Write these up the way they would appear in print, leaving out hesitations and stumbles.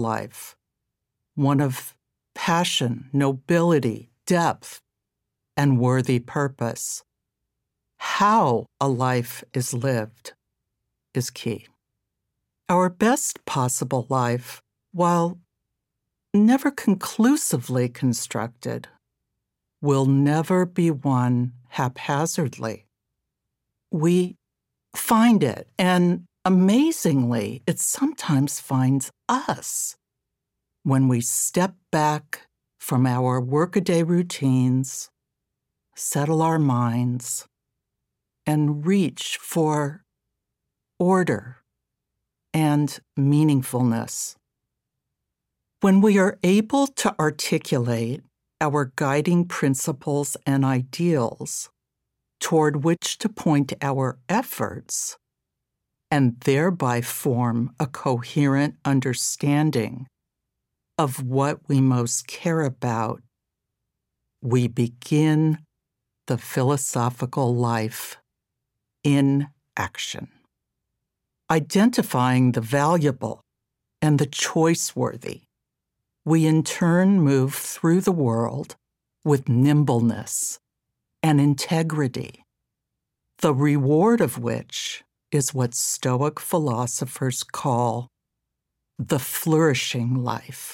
life, one of passion, nobility, depth, and worthy purpose. How a life is lived is key. Our best possible life, while never conclusively constructed, will never be one haphazardly. We find it, and amazingly, it sometimes finds us when we step back from our workaday routines, settle our minds, and reach for order and meaningfulness. When we are able to articulate our guiding principles and ideals toward which to point our efforts, and thereby form a coherent understanding of what we most care about, we begin the philosophical life in action, identifying the valuable and the choice-worthy. We in turn move through the world with nimbleness and integrity, the reward of which is what Stoic philosophers call the flourishing life.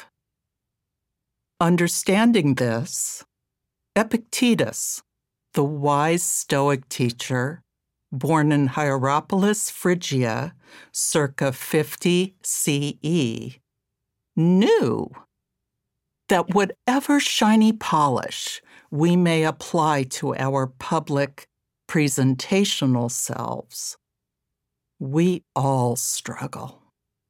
Understanding this, Epictetus, the wise Stoic teacher, born in Hierapolis, Phrygia, circa 50 CE, knew that whatever shiny polish we may apply to our public presentational selves, we all struggle.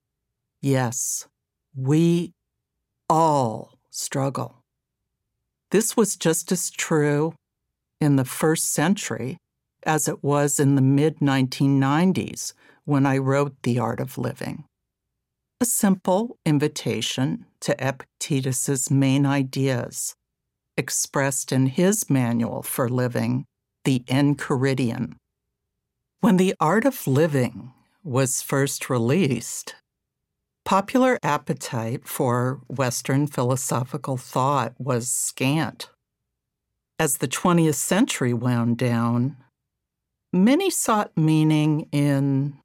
Yes, we all struggle. This was just as true in the first century as it was in the mid-1990s when I wrote The Art of Living. A simple invitation to Epictetus's main ideas, expressed in his manual for living, The Enchiridion. When The Art of Living was first released, popular appetite for Western philosophical thought was scant. As the 20th century wound down, many sought meaning in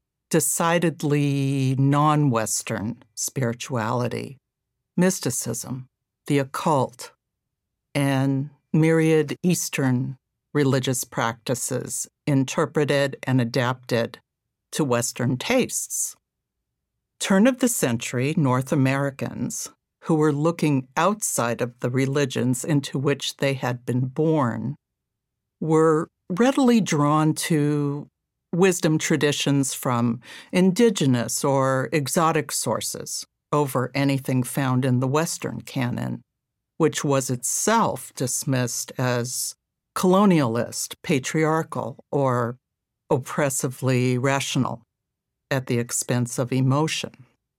decidedly non-Western spirituality, mysticism, the occult, and myriad Eastern religious practices interpreted and adapted to Western tastes. Turn-of-the-century North Americans, who were looking outside of the religions into which they had been born, were readily drawn to wisdom traditions from indigenous or exotic sources over anything found in the Western canon, which was itself dismissed as colonialist, patriarchal, or oppressively rational at the expense of emotion.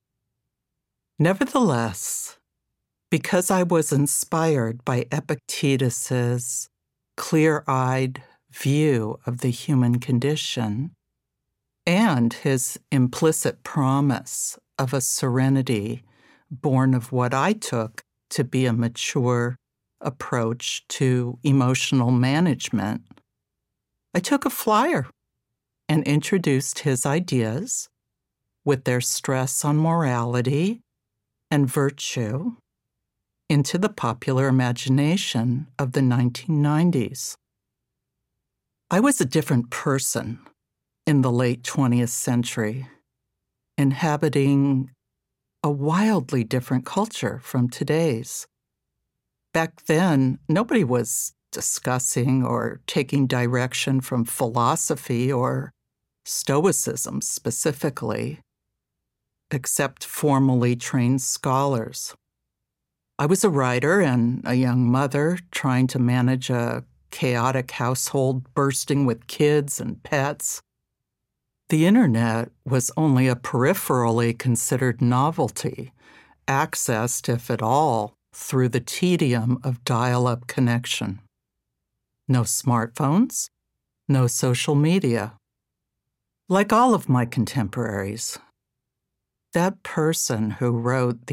Nevertheless, because I was inspired by Epictetus's clear-eyed view of the human condition and his implicit promise of a serenity born of what I took to be a mature approach to emotional management, I took a flyer and introduced his ideas with their stress on morality and virtue into the popular imagination of the 1990s. I was a different person in the late 20th century, inhabiting a wildly different culture from today's. Back then, nobody was discussing or taking direction from philosophy or Stoicism specifically, except formally trained scholars. I was a writer and a young mother trying to manage a chaotic household bursting with kids and pets. The internet was only a peripherally considered novelty, accessed, if at all, through the tedium of dial-up connection. No smartphones, no social media. Like all of my contemporaries, that person who wrote The